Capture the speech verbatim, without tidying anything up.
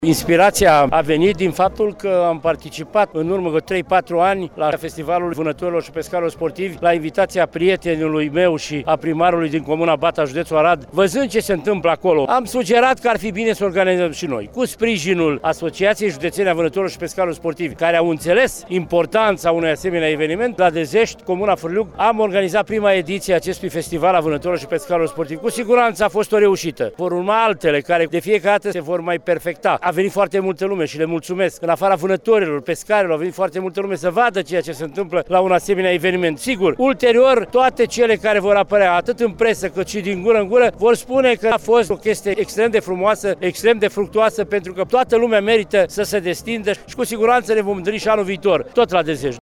Inspirația a venit din faptul că am participat în urmă cu trei patru ani la Festivalul Vânătorilor și Pescarilor Sportivi, la invitația prietenului meu și a primarului din Comuna Bata, județul Arad. Văzând ce se întâmplă acolo, am sugerat că ar fi bine să organizăm și noi, cu sprijinul Asociației Județene a Vânătorilor și Pescarilor Sportivi, care au înțeles importanța unui asemenea eveniment. La Dezești, Comuna Fârliuc, am organizat prima ediție a acestui festival a vânătorilor și pescarilor sportivi. Cu siguranță a fost o reușită. Vor urma altele care de fiecare dată se vor mai perfecta. A venit foarte multă lume și le mulțumesc. În afara vânătorilor, pescarilor, a venit foarte multă lume să vadă ceea ce se întâmplă la un asemenea eveniment. Sigur, ulterior, toate cele care vor apărea, atât în presă cât și din gură în gură, vor spune că a fost o chestie extrem de frumoasă, extrem de fructuoasă, pentru că toată lumea merită să se destindă și cu siguranță ne vom întâlni și anul viitor, tot la Dezești.